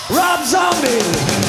Rob Zombie.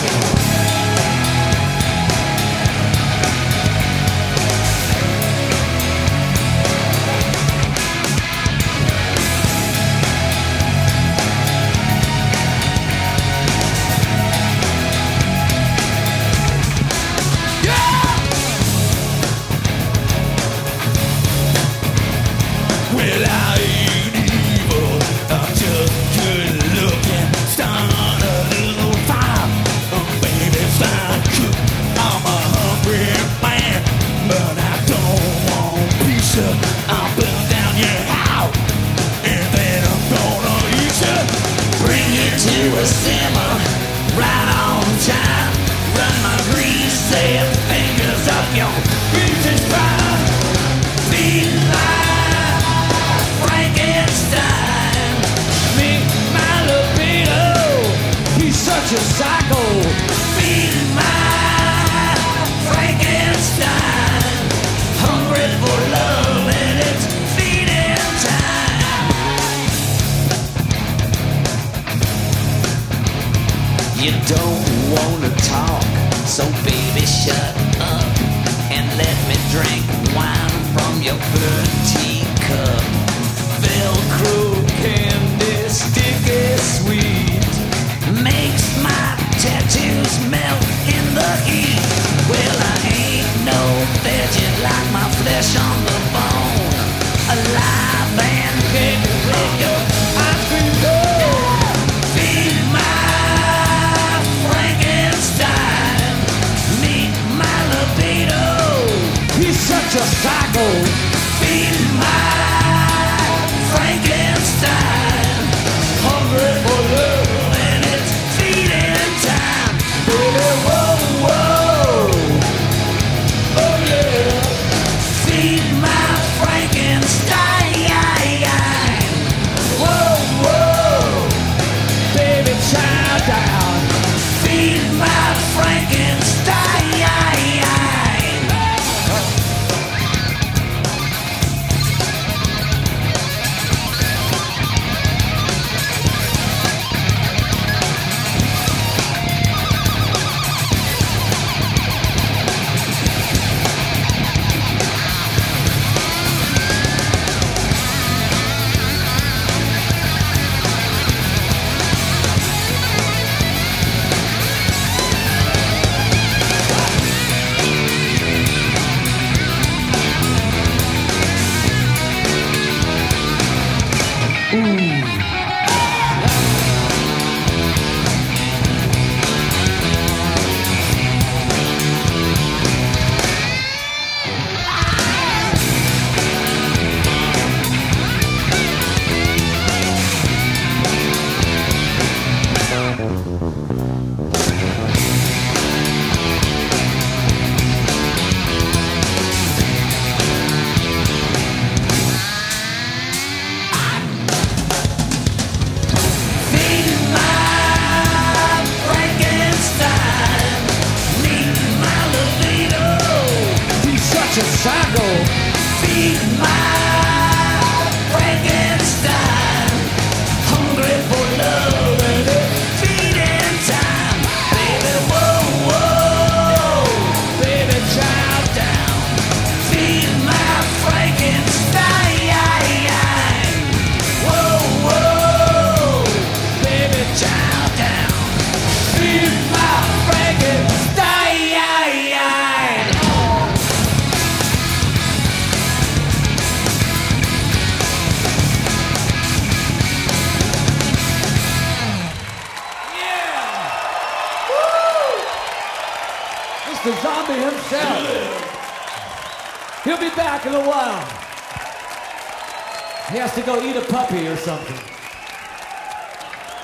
Well, I ain't evil, I'm just good looking. Start a little fire, baby, fine cook. I'm a hungry man, but I don't want pizza. I'll burn down your house, and then I'm gonna eat you. Bring it to a simmer, right on time. Run my greasy fingers up your greasy spine. Feel like Frankenstein, Meet my libido. He's such a psycho. feed my Frankenstein, hungry for love and it's feeding time. You don't wanna talk, so baby shut up and let me drink wine from your bird teacup. Velcro candy, sticky sweet, makes my tattoos melt in the heat. Well, I ain't no veggie like my flesh on the bone, alive and capable. I feed my Frankenstein, meet my libido. He's such a psycho. Feed my Frankenstein, hungry for love and it's feeding time. Baby, whoa, whoa, oh yeah. Feed my Frankenstein, whoa, whoa. Baby, chow down. Feed my Frankenstein. Psycho. Feed my Frankenstein, hungry for love and it's feeding time. Baby, whoa, whoa, baby, chow down. Feed my Frankenstein, whoa, whoa, baby, chow down. Feed my Frankenstein. The zombie himself. He'll be back in a while. He has to go eat a puppy or something.